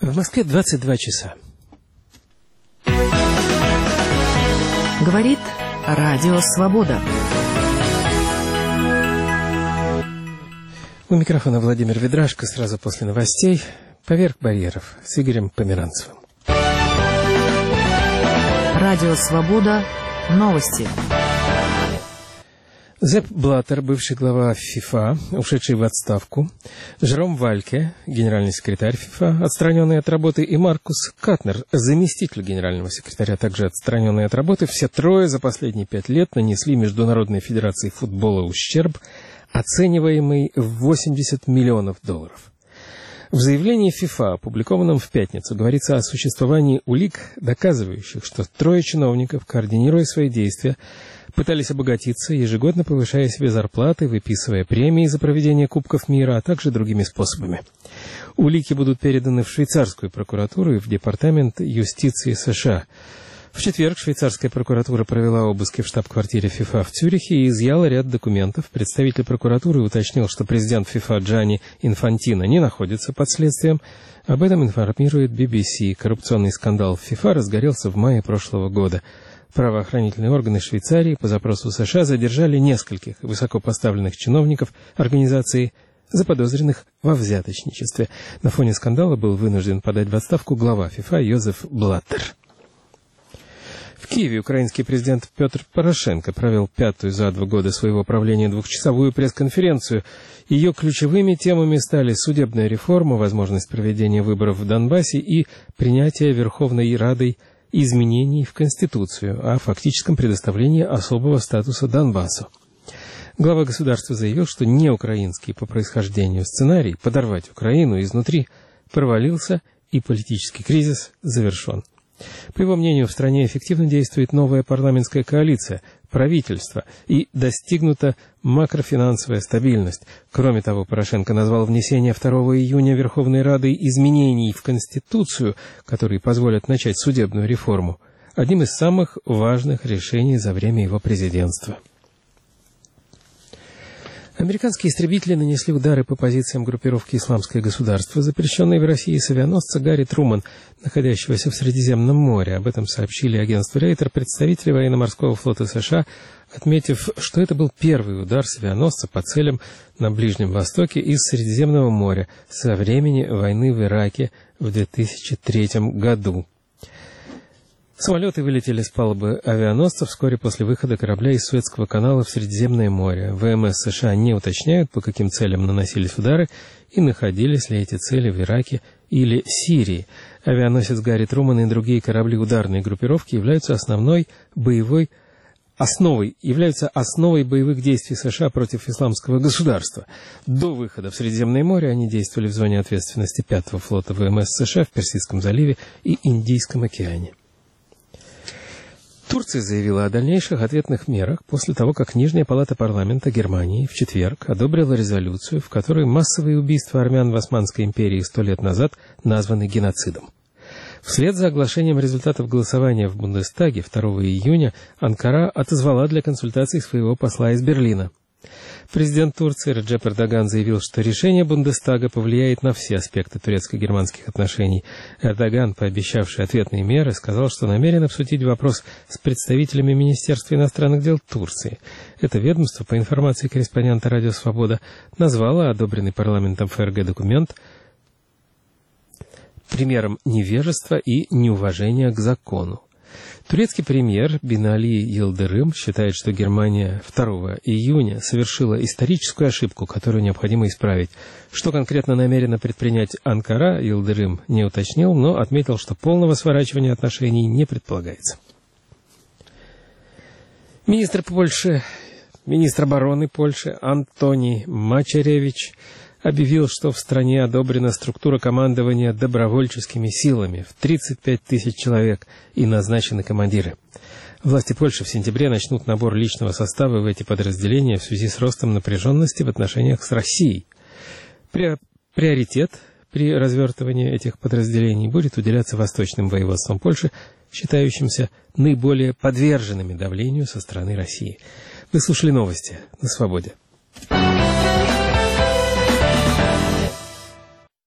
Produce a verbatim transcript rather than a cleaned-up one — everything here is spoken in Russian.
В Москве двадцать два часа. Говорит Радио Свобода. У микрофона Владимир Ведрашко. Сразу после новостей «Поверх барьеров» с Игорем Померанцевым. Радио Свобода. Новости. Зепп Блаттер, бывший глава ФИФА, ушедший в отставку, Жером Вальке, генеральный секретарь ФИФА, отстраненный от работы, и Маркус Катнер, заместитель генерального секретаря, также отстраненный от работы, все трое за последние пять лет нанесли Международной федерации футбола ущерб, оцениваемый в восемьдесят миллионов долларов. В заявлении ФИФА, опубликованном в пятницу, говорится о существовании улик, доказывающих, что трое чиновников, координируя свои действия, пытались обогатиться, ежегодно повышая себе зарплаты, выписывая премии за проведение Кубков мира, а также другими способами. Улики будут переданы в швейцарскую прокуратуру и в Департамент юстиции США. В четверг швейцарская прокуратура провела обыски в штаб-квартире ФИФА в Цюрихе и изъяла ряд документов. Представитель прокуратуры уточнил, что президент ФИФА Джанни Инфантино не находится под следствием. Об этом информирует би би си. Коррупционный скандал в ФИФА разгорелся в мае прошлого года. Правоохранительные органы Швейцарии по запросу США задержали нескольких высокопоставленных чиновников организации, заподозренных во взяточничестве. На фоне скандала был вынужден подать в отставку глава ФИФА Йозеф Блаттер. В Киеве украинский президент Петр Порошенко провел пятую за два года своего правления двухчасовую пресс-конференцию. Ее ключевыми темами стали судебная реформа, возможность проведения выборов в Донбассе и принятие Верховной Радой изменений в Конституцию о фактическом предоставлении особого статуса Донбассу. Глава государства заявил, что неукраинский по происхождению сценарий подорвать Украину изнутри провалился и политический кризис завершен. По его мнению, в стране эффективно действует новая парламентская коалиция, правительство, и достигнута макрофинансовая стабильность. Кроме того, Порошенко назвал внесение второго июня Верховной Радой изменений в Конституцию, которые позволят начать судебную реформу, одним из самых важных решений за время его президентства. Американские истребители нанесли удары по позициям группировки «Исламское государство», запрещенной в России с авианосца Гарри Труман, находящегося в Средиземном море. Об этом сообщили агентству Рейтер представители военно-морского флота США, отметив, что это был первый удар с авианосца по целям на Ближнем Востоке из Средиземного моря со времени войны в Ираке в две тысячи третьем году. Самолеты вылетели с палубы авианосца вскоре после выхода корабля из Суэцкого канала в Средиземное море. ВМС США не уточняют, по каким целям наносились удары и находились ли эти цели в Ираке или Сирии. Авианосец Гарри Труман и другие корабли ударной группировки являются основной боевой основой, являются основой боевых действий США против Исламского государства. До выхода в Средиземное море они действовали в зоне ответственности пятого флота ВМС США в Персидском заливе и Индийском океане. Турция заявила о дальнейших ответных мерах после того, как Нижняя палата парламента Германии в четверг одобрила резолюцию, в которой массовые убийства армян в Османской империи сто лет назад названы геноцидом. Вслед за оглашением результатов голосования в Бундестаге второго июня Анкара отозвала для консультаций своего посла из Берлина. Президент Турции Реджеп Эрдоган заявил, что решение Бундестага повлияет на все аспекты турецко-германских отношений. Эрдоган, пообещавший ответные меры, сказал, что намерен обсудить вопрос с представителями Министерства иностранных дел Турции. Это ведомство, по информации корреспондента «Радио Свобода», назвало одобренный парламентом ФРГ документ примером невежества и неуважения к закону. Турецкий премьер Бинали Йылдырым считает, что Германия второго июня совершила историческую ошибку, которую необходимо исправить. Что конкретно намерена предпринять Анкара, Йылдырым не уточнил, но отметил, что полного сворачивания отношений не предполагается. Министр Польши, министр обороны Польши Антоний Мачеревич объявил, что в стране одобрена структура командования добровольческими силами в тридцать пять тысяч человек и назначены командиры. Власти Польши в сентябре начнут набор личного состава в эти подразделения в связи с ростом напряженности в отношениях с Россией. Приоритет при развертывании этих подразделений будет уделяться восточным воеводствам Польши, считающимся наиболее подверженными давлению со стороны России. Вы слушали новости на Свободе.